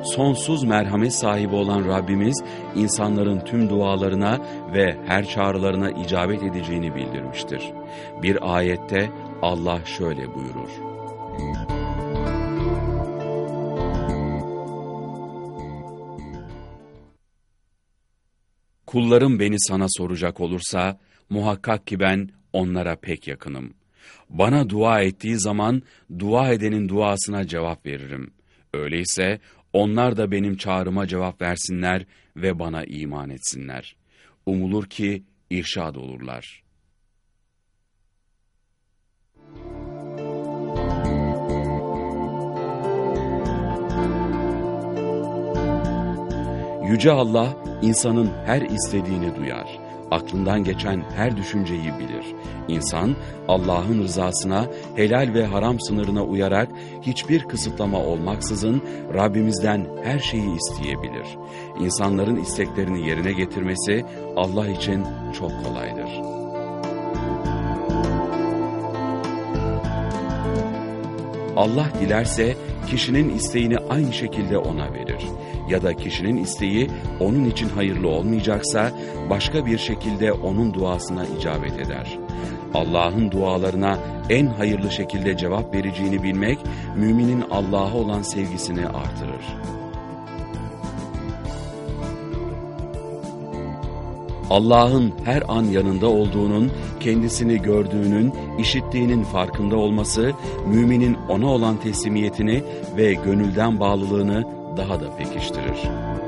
sonsuz merhamet sahibi olan Rabbimiz, insanların tüm dualarına ve her çağrılarına icabet edeceğini bildirmiştir. Bir ayette Allah şöyle buyurur: Kullarım beni sana soracak olursa, muhakkak ki ben onlara pek yakınım. Bana dua ettiği zaman, dua edenin duasına cevap veririm. Öyleyse, onlar da benim çağrıma cevap versinler ve bana iman etsinler. Umulur ki irşad olurlar. Yüce Allah, insanın her istediğini duyar. Aklından geçen her düşünceyi bilir. İnsan, Allah'ın rızasına, helal ve haram sınırına uyarak, hiçbir kısıtlama olmaksızın Rabbimizden her şeyi isteyebilir. İnsanların isteklerini yerine getirmesi Allah için çok kolaydır. Allah dilerse, kişinin isteğini aynı şekilde ona verir. Ya da kişinin isteği onun için hayırlı olmayacaksa, başka bir şekilde onun duasına icabet eder. Allah'ın dualarına en hayırlı şekilde cevap vereceğini bilmek, müminin Allah'a olan sevgisini artırır. Allah'ın her an yanında olduğunun, kendisini gördüğünün, işittiğinin farkında olması, müminin ona olan teslimiyetini ve gönülden bağlılığını daha da pekiştirir.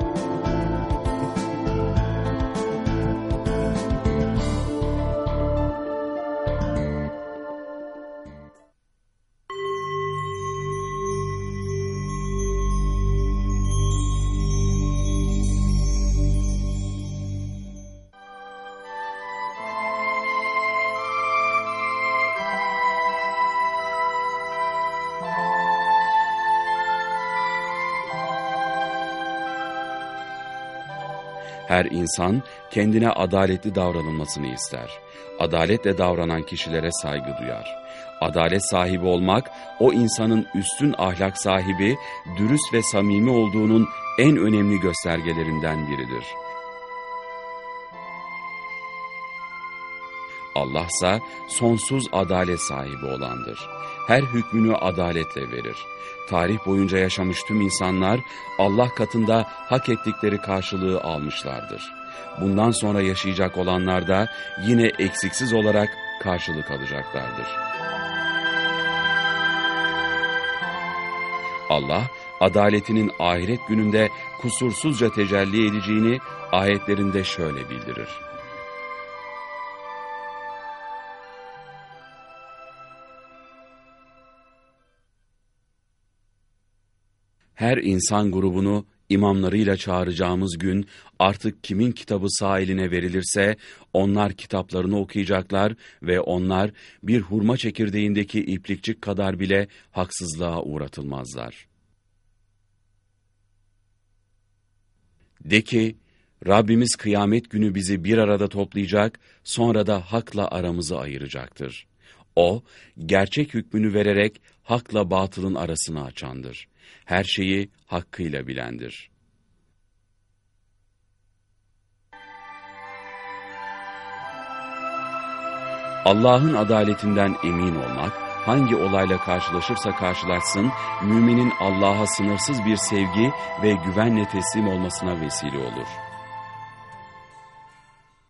Her insan kendine adaletli davranılmasını ister. Adaletle davranan kişilere saygı duyar. Adalet sahibi olmak, o insanın üstün ahlak sahibi, dürüst ve samimi olduğunun en önemli göstergelerinden biridir. Allah ise sonsuz adalet sahibi olandır. Her hükmünü adaletle verir. Tarih boyunca yaşamış tüm insanlar Allah katında hak ettikleri karşılığı almışlardır. Bundan sonra yaşayacak olanlar da yine eksiksiz olarak karşılık alacaklardır. Allah, adaletinin ahiret gününde kusursuzca tecelli edeceğini ayetlerinde şöyle bildirir: Her insan grubunu imamlarıyla çağıracağımız gün artık kimin kitabı sağ eline verilirse onlar kitaplarını okuyacaklar ve onlar bir hurma çekirdeğindeki iplikçik kadar bile haksızlığa uğratılmazlar. De ki, Rabbimiz kıyamet günü bizi bir arada toplayacak, sonra da hakla aramızı ayıracaktır. O, gerçek hükmünü vererek hakla batılın arasını açandır. Her şeyi hakkıyla bilendir. Allah'ın adaletinden emin olmak, hangi olayla karşılaşırsa karşılaşsın, müminin Allah'a sınırsız bir sevgi ve güvenle teslim olmasına vesile olur.